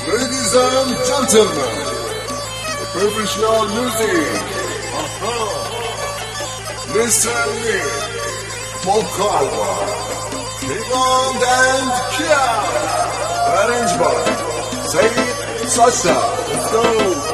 Ladies and gentlemen, the professional music. Listen me, Mokalva, Kingond and Kia. Arrange by Saeed Sasha. Let's go.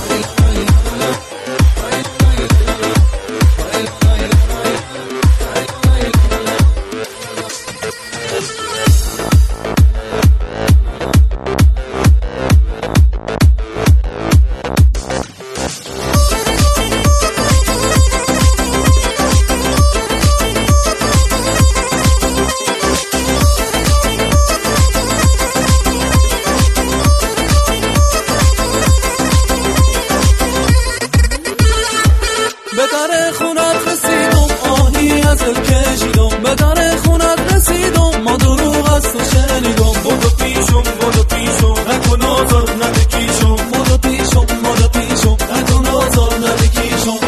به در خونت رسیدم آهی از کشیدم، به در خونت رسیدم ما دروغ از تو شنیدم. بودو پیشم نکن آزار نده کیشم، بودو پیشم نکن آزار نده کیشم.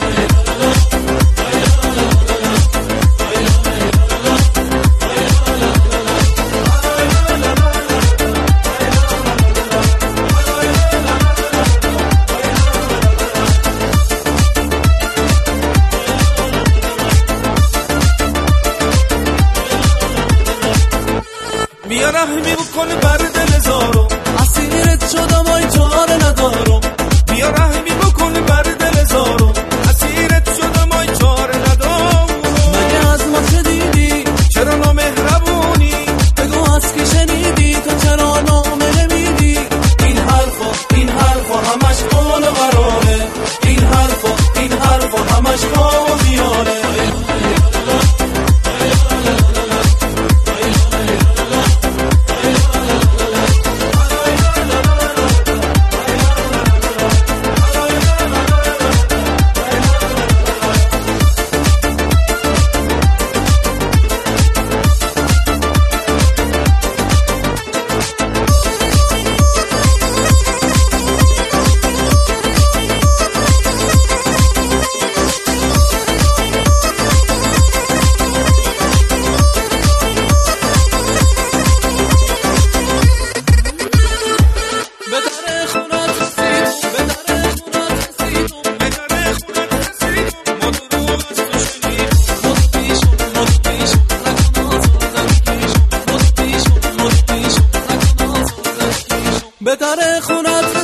بیا رحمی بکن بر دل زارم، اسیرت شدم آی چاره ندارم. بیا رحمی بکن بر دل زارم، اسیرت شدم آی چاره ندارم. مگه از ما چه دیدی؟ چرا نامهربونی؟ بگو از کی شنیدی؟ تو چرا نامه نمیدی؟ این حرفا همش قول قراره، این حرفا همش قول خیاله. به در خونت